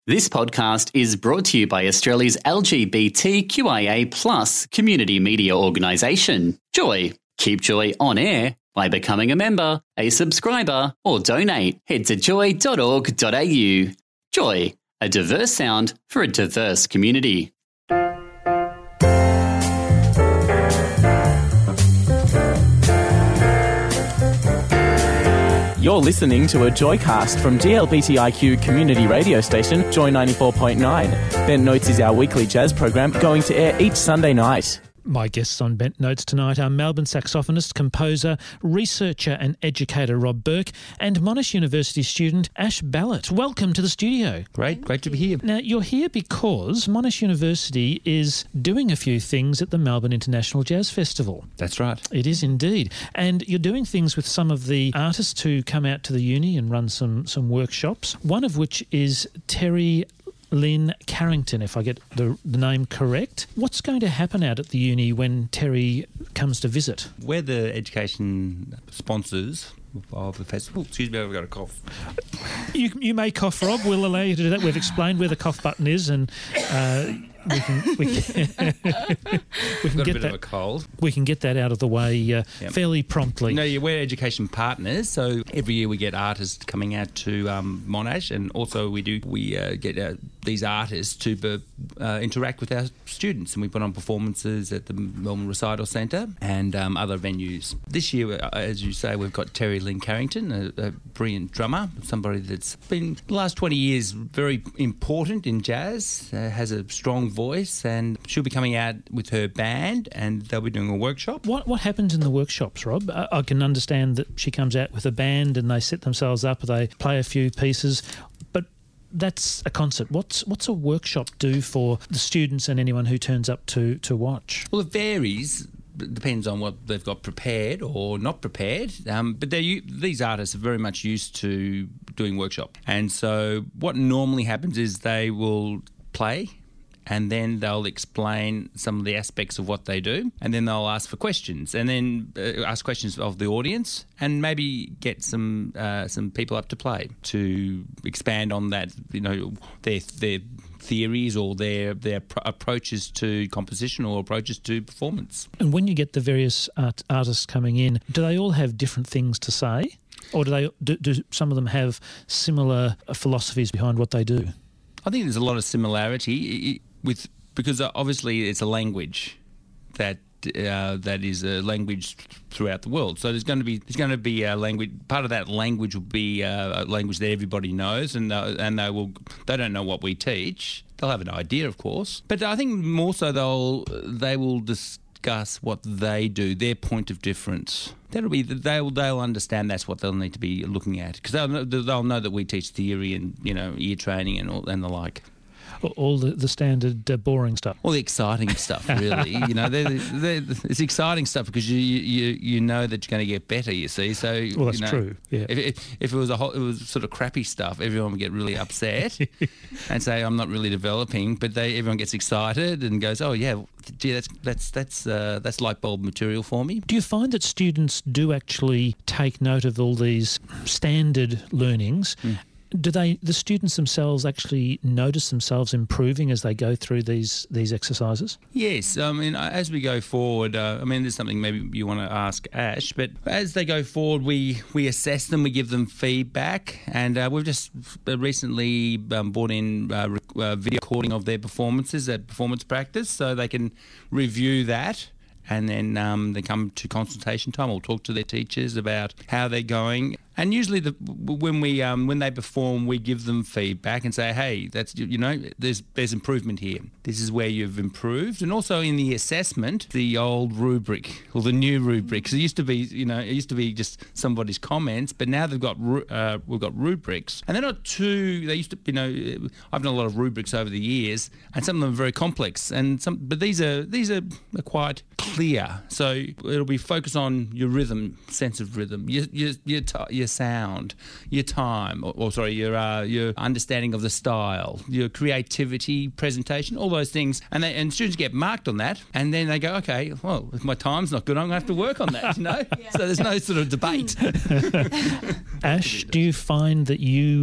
This podcast is brought to you by Australia's LGBTQIA+ community media organisation, Joy. Keep Joy on air by becoming a member, a subscriber, or donate. Head to joy.org.au. Joy, a diverse sound for a diverse community. You're listening to a Joycast from GLBTIQ community radio station, Joy 94.9. Bent Notes is our weekly jazz program going to air each Sunday night. My guests on Bent Notes tonight are Melbourne saxophonist, composer, researcher and educator Rob Burke and Monash University student Ash Ballett. Welcome to the studio. Great to be here. Now, you're here because Monash University is doing a few things at the Melbourne International Jazz Festival. That's right. It is indeed. And you're doing things with some of the artists who come out to the uni and run some workshops, one of which is Terry Lynn Carrington, if I get the name correct. What's going to happen out at the uni when Terry comes to visit? We're the education sponsors of the festival. Excuse me, I've got a cough. You may cough, Rob. We'll allow you to do that. We've explained where the cough button is, and we can got get a bit that. of a cold. We can get that out of the way fairly promptly. No, we're education partners, so every year we get artists coming out to Monash, and also we get these artists to interact with our students, and we put on performances at the Melbourne Recital Centre and other venues. This year, as you say, we've got Terry Lynn Carrington, a brilliant drummer, somebody that's been the last 20 years very important in jazz, has a strong voice, and she'll be coming out with her band and they'll be doing a workshop. What happens in the workshops, Rob? I can understand that she comes out with a band and they set themselves up, they play a few pieces, but that's a concert. What's a workshop do for the students and anyone who turns up to watch? Well, it varies. It depends on what they've got prepared or not prepared. But these artists are very much used to doing workshop. And so what normally happens is they will play and then they'll explain some of the aspects of what they do, and then they'll ask for questions, and then ask questions of the audience, and maybe get some people up to play to expand on that, their theories or their approaches to composition or approaches to performance. And when you get the various artists coming in, do they all have different things to say, or do some of them have similar philosophies behind what they do? I think there's a lot of similarity because obviously it's a language that is a language throughout the world. So there's going to be a language. Part of that language will be a language that everybody knows, and they don't know what we teach. They'll have an idea, of course, but I think more so they will discuss what they do, their point of difference. They'll understand that's what they'll need to be looking at, because they'll know that we teach theory and ear training and the like. All the standard boring stuff. All the exciting stuff, really. It's exciting stuff because you know that you're going to get better. You see, so well, that's true. Yeah. If it was sort of crappy stuff, everyone would get really upset and say, "I'm not really developing." But everyone gets excited and goes, "Oh yeah, gee, that's light bulb material for me." Do you find that students do actually take note of all these standard learnings? Do the students themselves actually notice themselves improving as they go through these exercises? Yes. I mean, as we go forward, there's something maybe you want to ask Ash, but as they go forward, we assess them, we give them feedback, and we've just recently brought in video recording of their performances at performance practice, so they can review that. And then they come to consultation time. We'll talk to their teachers about how they're going. And usually, when they perform, we give them feedback and say, "Hey, that's there's improvement here. This is where you've improved." And also in the assessment, the old rubric or the new rubric, because it used to be just somebody's comments, but now we've got rubrics, and they're not too. They used to, I've done a lot of rubrics over the years, and some of them are very complex, but these are quite clear. So it'll be focused on your rhythm, sense of rhythm, your sound, your time, your understanding of the style, your creativity, presentation, all those things, and students get marked on that, and then they go, okay, well, if my time's not good, I'm going to have to work on that, Yeah. So there's no sort of debate. Ash, do you find that you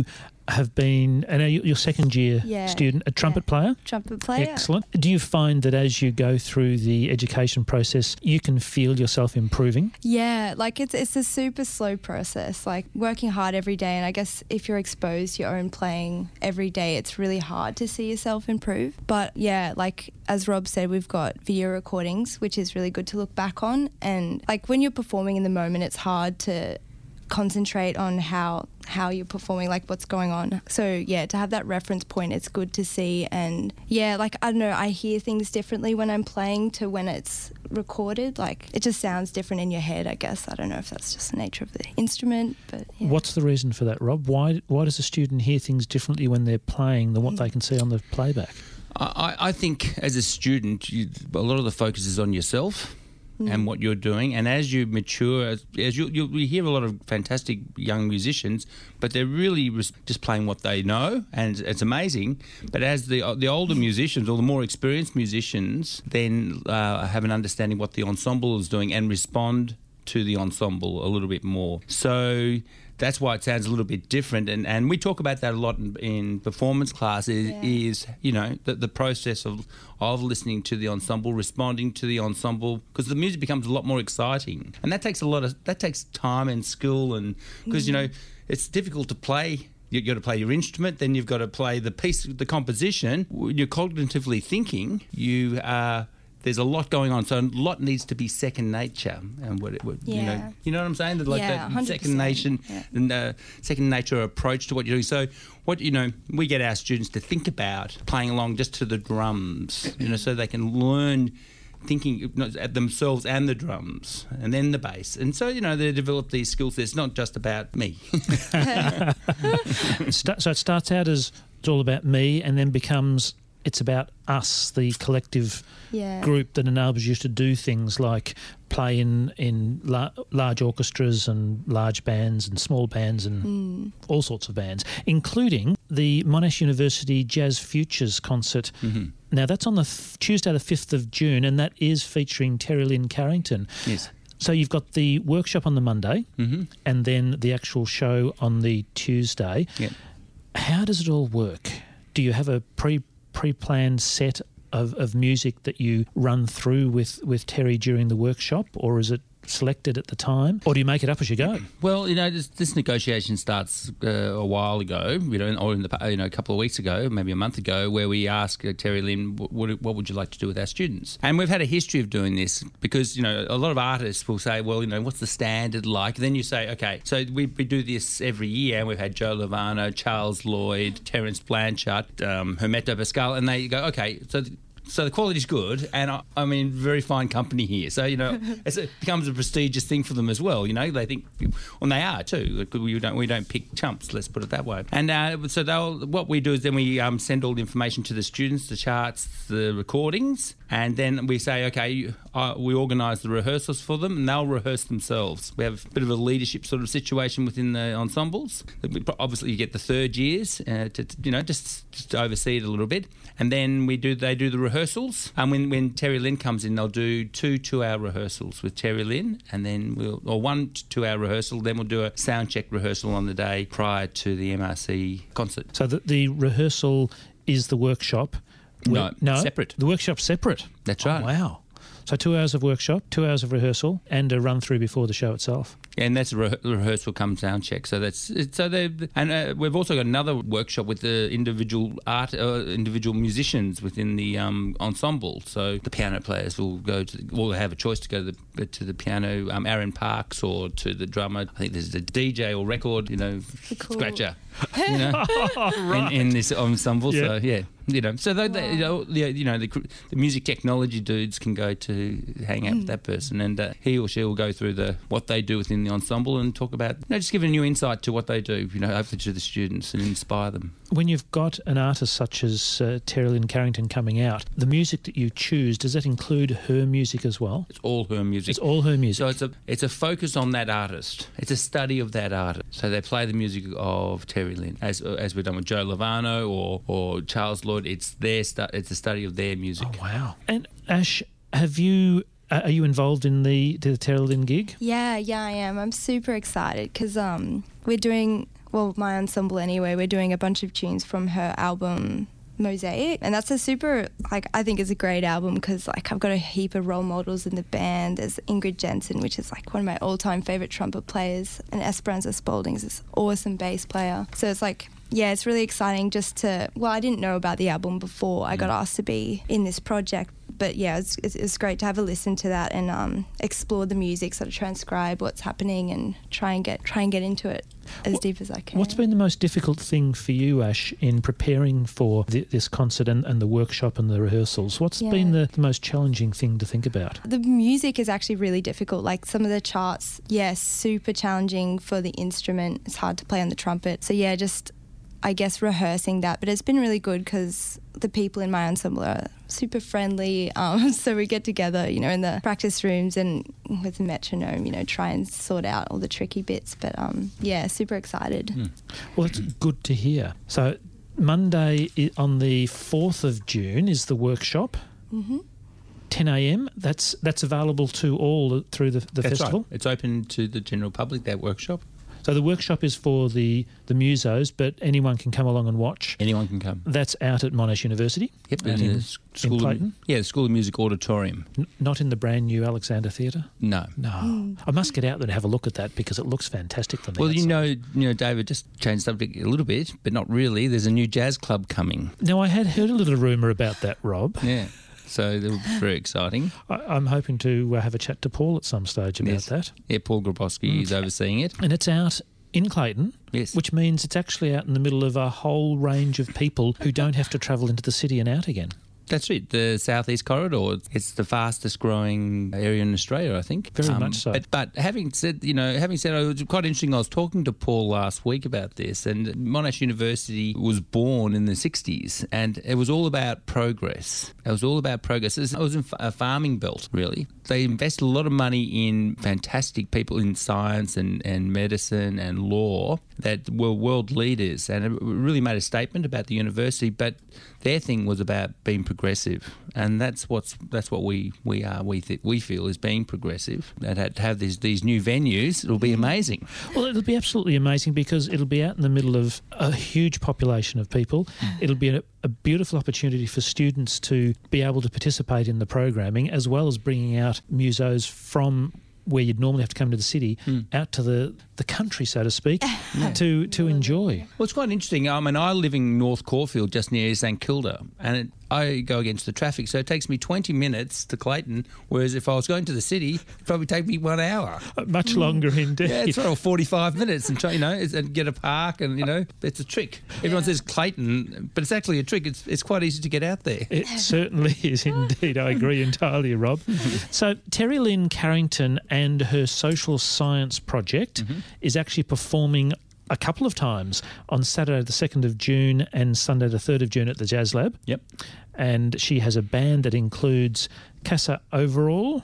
have been, and you're second year student, a trumpet player? Trumpet player. Excellent. Do you find that as you go through the education process, you can feel yourself improving? Yeah, like it's a super slow process, like working hard every day. And I guess if you're exposed to your own playing every day, it's really hard to see yourself improve. But yeah, like as Rob said, we've got video recordings, which is really good to look back on. And like when you're performing in the moment, it's hard to concentrate on how you're performing, like what's going on. So yeah, to have that reference point, it's good to see. And yeah, like I don't know, I hear things differently when I'm playing to when it's recorded. Like it just sounds different in your head, I guess. I don't know if that's just the nature of the instrument, but yeah. What's the reason for that, Rob? Why does a student hear things differently when they're playing than what they can see on the playback? I think as a student, a lot of the focus is on yourself and what you're doing. And as you mature, as you hear a lot of fantastic young musicians, but they're really just playing what they know, and it's amazing. But as the older musicians or the more experienced musicians then have an understanding what the ensemble is doing and respond to the ensemble a little bit more. So that's why it sounds a little bit different, and we talk about that a lot in performance classes. Is you know the process of listening to the ensemble, responding to the ensemble, because the music becomes a lot more exciting, and that takes time and skill, and because you know it's difficult to play. You've got to play your instrument, then you've got to play the piece, the composition. You're cognitively thinking. There's a lot going on, so a lot needs to be second nature, and you know what I'm saying? Like that 100%. Second nature approach to what you're doing. So we get our students to think about playing along just to the drums, so they can learn thinking at themselves and the drums and then the bass, and so they develop these skills. It's not just about me. So it starts out as it's all about me, and then becomes it's about us, the collective group that enables you to do things like play in large orchestras and large bands and small bands and all sorts of bands, including the Monash University Jazz Futures concert. Mm-hmm. Now, that's on the Tuesday the 5th of June, and that is featuring Terry Lynn Carrington. Yes. So you've got the workshop on the Monday and then the actual show on the Tuesday. Yep. How does it all work? Do you have a pre-planned set of music that you run through with Terry during the workshop, or is it selected at the time, or do you make it up as you go? Well, this negotiation starts a while ago, or a couple of weeks ago, maybe a month ago, where we ask Terry Lynn, what would you like to do with our students? And we've had a history of doing this because, a lot of artists will say, well, what's the standard like? Then you say, okay, so we do this every year, and we've had Joe Lovano, Charles Lloyd, Terence Blanchard, Hermeto Pascal, and they go, okay, so the quality's good, and I'm in very fine company here. So, it becomes a prestigious thing for them as well. They think, and they are too. We don't pick chumps, let's put it that way. And so what we do is then we send all the information to the students, the charts, the recordings, and then we say, okay, we organise the rehearsals for them, and they'll rehearse themselves. We have a bit of a leadership sort of situation within the ensembles. Obviously, you get the third years to just oversee it a little bit, and then they do the rehearsals. And when Terry Lynn comes in, they'll do 2 2-hour rehearsals with Terry Lynn, and then one 2-hour rehearsal. Then we'll do a sound check rehearsal on the day prior to the MRC concert. So the rehearsal is the workshop. No, separate. The workshop's separate. That's right. Oh, wow. So 2 hours of workshop, 2 hours of rehearsal, and a run through before the show itself. Yeah, and that's a rehearsal come sound check. So we've also got another workshop with the individual musicians within the ensemble. So the piano players will have a choice to go to the piano, Aaron Parks, or to the drummer. I think there's a DJ or record, scratcher, in this ensemble. Yeah. So yeah. So the music technology dudes can go to hang out with that person, and he or she will go through what they do within the ensemble and talk about, just give a new insight to what they do, hopefully to the students, and inspire them. When you've got an artist such as Terry Lynn Carrington coming out, the music that you choose, does that include her music as well? It's all her music. It's all her music. So it's a focus on that artist. It's a study of that artist. So they play the music of Terry Lynn, as we've done with Joe Lovano or Charles Lloyd. It's a study of their music. Oh, wow. And Ash, are you involved in the Terry Lynn gig? Yeah, I am. I'm super excited because we're doing well, my ensemble anyway, we're doing a bunch of tunes from her album Mosaic, and that's a super, like, I think is a great album because, like, I've got a heap of role models in the band. There's Ingrid Jensen, which is like one of my all-time favourite trumpet players, and Esperanza Spalding is this awesome bass player. So it's like, yeah, it's really exciting just to, well, I didn't know about the album before I got asked to be in this project, but yeah, it's great to have a listen to that and explore the music, sort of transcribe what's happening and try and get into it as deep as I can. What's been the most difficult thing for you, Ash, in preparing for this concert and the workshop and the rehearsals? What's been the most challenging thing to think about? The music is actually really difficult. Like some of the charts, super challenging for the instrument. It's hard to play on the trumpet. So yeah, just I guess rehearsing that, but it's been really good because the people in my ensemble are super friendly, so we get together, in the practice rooms and with the metronome, try and sort out all the tricky bits, but super excited. Well, it's good to hear. So Monday on the 4th of June is the workshop. 10 a.m. That's available to all through the festival. Right. It's open to the general public, that workshop. So the workshop is for the musos, but anyone can come along and watch. Anyone can come. That's out at Monash University. Yep, in Clayton. The School of Music Auditorium. Not in the brand new Alexander Theatre? No. I must get out there and have a look at that because it looks fantastic from the outside. Well, David, just change the subject a little bit, but not really. There's a new jazz club coming. Now, I had heard a little rumour about that, Rob. Yeah. So that will be very exciting. I'm hoping to have a chat to Paul at some stage about that. Yeah, Paul Grabowski is overseeing it. And it's out in Clayton, which means it's actually out in the middle of a whole range of people who don't have to travel into the city and out again. That's it. The Southeast Corridor, it's the fastest growing area in Australia, I think. Very much so. But having said, it was quite interesting. I was talking to Paul last week about this, and Monash University was born in the 60s, and it was all about progress. It was in a farming belt, really. They invested a lot of money in fantastic people in science and medicine and law that were world leaders, and it really made a statement about the university, but their thing was about being progressive, and that's what we feel is being progressive. And to have these new venues, it'll be amazing. Well, it'll be absolutely amazing because it'll be out in the middle of a huge population of people. It'll be a beautiful opportunity for students to be able to participate in the programming, as well as bringing out musos from where you'd normally have to come to the city, out to the country, so to speak, to enjoy. Well, it's quite interesting. I mean, I live in North Caulfield, just near St Kilda, and I go against the traffic, so it takes me 20 minutes to Clayton, whereas if I was going to the city, it'd probably take me 1 hour. Much longer indeed. Yeah, it's sort of 45 minutes and and get a park and, it's a trick. Everyone says Clayton, but it's actually a trick. It's quite easy to get out there. It certainly is indeed. I agree entirely, Rob. So Terry Lynn Carrington and her social science project is actually performing a couple of times on Saturday the 2nd of June and Sunday the 3rd of June at the Jazz Lab. Yep. And she has a band that includes Casa Overall,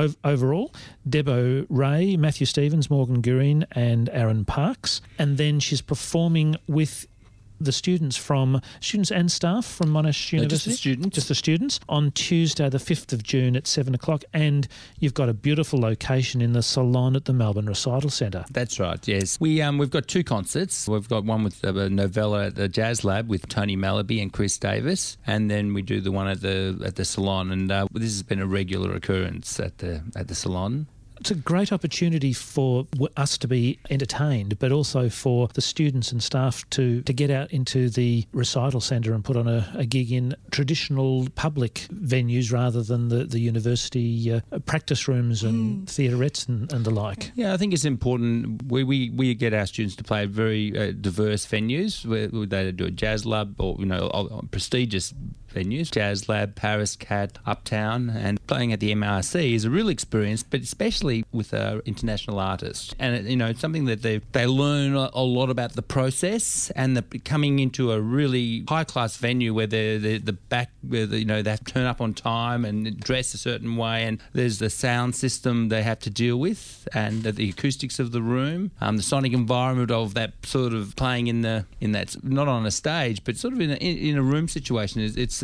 Debo Ray, Matthew Stevens, Morgan Gureen and Aaron Parks. And then she's performing with the students and staff from Monash University. Just the students. On Tuesday, the 5th of June at 7 o'clock. And you've got a beautiful location in the salon at the Melbourne Recital Centre. That's right, yes. We've got two concerts. We've got one with a novella at the Jazz Lab with Tony Malaby and Chris Davis. And then we do the one at the salon. And this has been a regular occurrence at the salon. It's a great opportunity for us to be entertained, but also for the students and staff to get out into the recital centre and put on a gig in traditional public venues rather than the university practice rooms and theatrettes and the like. Yeah, I think it's important. We get our students to play at very diverse venues where they do a jazz lab or prestigious venues, Jazz Lab, Paris Cat, Uptown, and playing at the MRC is a real experience, but especially with international artists. And it's something that they learn a lot about the process and coming into a really high class venue where they have to turn up on time and dress a certain way, and there's the sound system they have to deal with and the acoustics of the room, the sonic environment of that sort of playing in that not on a stage but sort of in a room situation. It's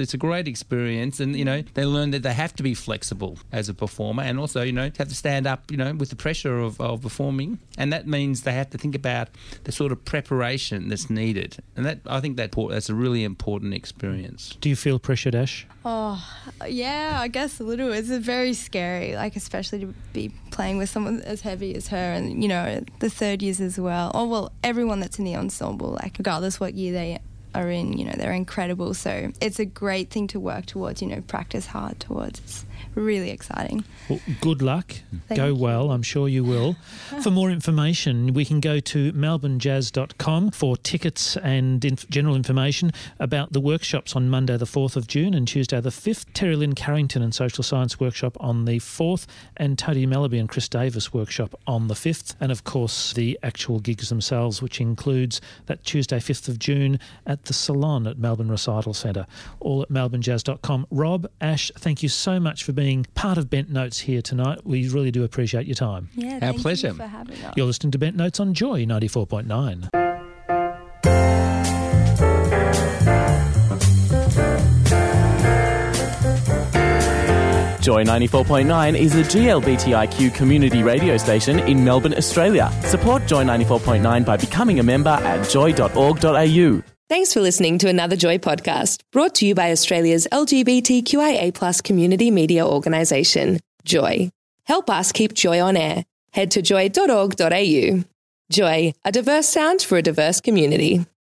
It's a great experience, and they learn that they have to be flexible as a performer, and also have to stand up with the pressure of performing, and that means they have to think about the sort of preparation that's needed, and I think that's a really important experience. Do you feel pressured, Ash? Oh, yeah, I guess a little. It's very scary, like especially to be playing with someone as heavy as her, and the third years as well. Oh well, everyone that's in the ensemble, like regardless what year they are in, they're incredible. So it's a great thing to work towards, practice hard towards. It's really exciting. Well, good luck. Thank Go you. well. I'm sure you will. For more information, we can go to melbournejazz.com for tickets and general information about the workshops on Monday the 4th of June and Tuesday the 5th. Terry Lynn Carrington and Social Science Workshop on the 4th, and Tony Melleby and Chris Davis Workshop on the 5th. And, of course, the actual gigs themselves, which includes that Tuesday 5th of June at the Salon at Melbourne Recital Centre, all at melbournejazz.com. Rob, Ash, thank you so much for being part of Bent Notes here tonight. We really do appreciate your time. Yeah, Our thank pleasure. you for having us. You're listening to Bent Notes on Joy 94.9. Joy 94.9 is a GLBTIQ community radio station in Melbourne, Australia. Support Joy 94.9 by becoming a member at joy.org.au. Thanks for listening to another Joy podcast, brought to you by Australia's LGBTQIA+ community media organisation, Joy. Help us keep Joy on air. Head to joy.org.au. Joy, a diverse sound for a diverse community.